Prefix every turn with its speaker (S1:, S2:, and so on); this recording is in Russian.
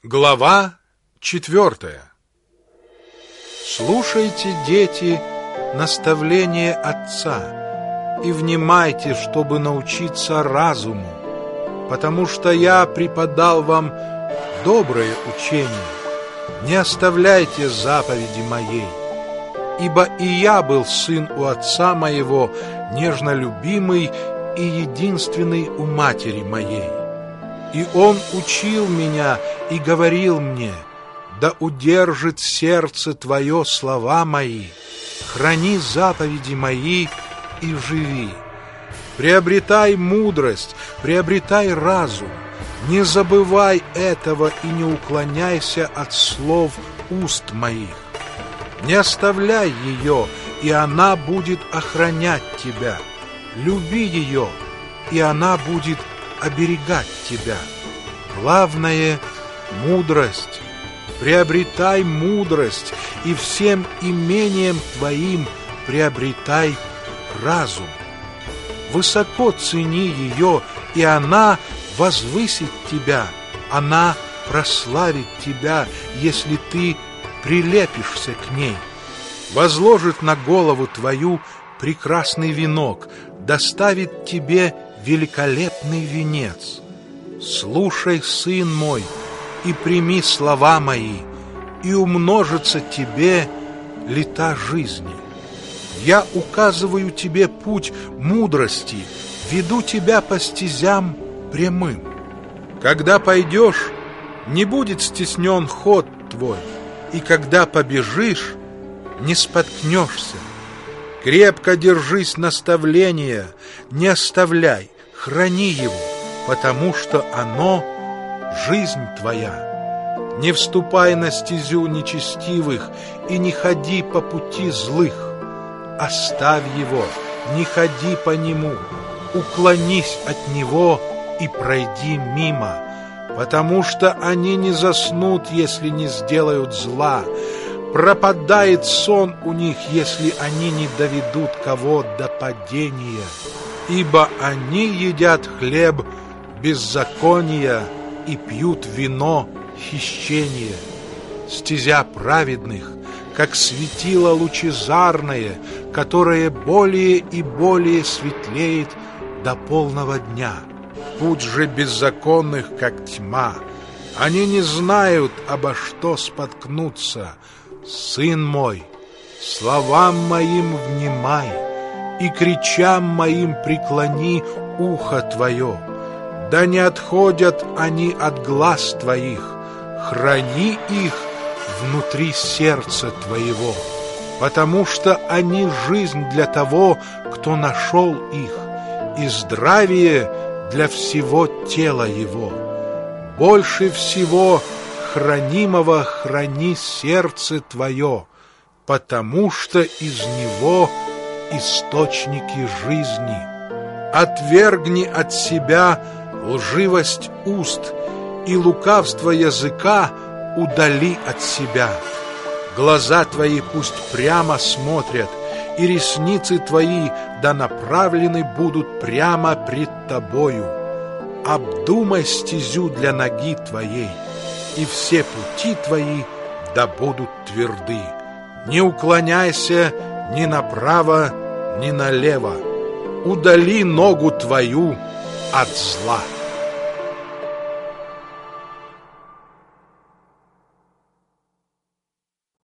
S1: Глава 4. Слушайте, дети, наставление отца и внимайте, чтобы научиться разуму, потому что я преподал вам доброе учение. Не оставляйте заповеди моей, ибо и я был сын у отца моего, нежно любимый и единственный у матери моей. И он учил меня и говорил мне: да удержит сердце твое слова мои, храни заповеди мои и живи. Приобретай мудрость, приобретай разум, не забывай этого и не уклоняйся от слов уст моих. Не оставляй ее, и она будет охранять тебя. Люби ее, и она будет оберегать тебя. Главное — мудрость. Приобретай мудрость, и всем имением твоим приобретай разум. Высоко цени ее, и она возвысит тебя, она прославит тебя, если ты прилепишься к ней. Возложит на голову твою прекрасный венок, доставит тебе великолепный венец. Слушай, сын мой, и прими слова мои, и умножится тебе лета жизни. Я указываю тебе путь мудрости, веду тебя по стезям прямым. Когда пойдешь, не будет стеснен ход твой, и когда побежишь, не споткнешься. Крепко держись наставления, не оставляй, храни его, потому что оно — жизнь твоя. Не вступай на стезю нечестивых и не ходи по пути злых. Оставь его, не ходи по нему, уклонись от него и пройди мимо, потому что они не заснут, если не сделают зла. Пропадает сон у них, если они не доведут кого до падения. Ибо они едят хлеб беззакония и пьют вино хищения. Стезя праведных, как светило лучезарное, которое более и более светлеет до полного дня. Путь же беззаконных, как тьма. Они не знают, обо что споткнуться. Сын мой, словам моим внимай, и кричам моим преклони ухо твое. Да не отходят они от глаз твоих, храни их внутри сердца твоего, потому что они жизнь для того, кто нашел их, и здравие для всего тела его. Больше всего хранимого храни сердце твое, потому что из него источники жизни. Отвергни от себя лживость уст, и лукавство языка удали от себя. Глаза твои пусть прямо смотрят, и ресницы твои да направлены будут прямо пред тобою. Обдумай стезю для ноги твоей, и все пути твои да будут тверды. Не уклоняйся ни направо, ни налево. Удали ногу твою от зла.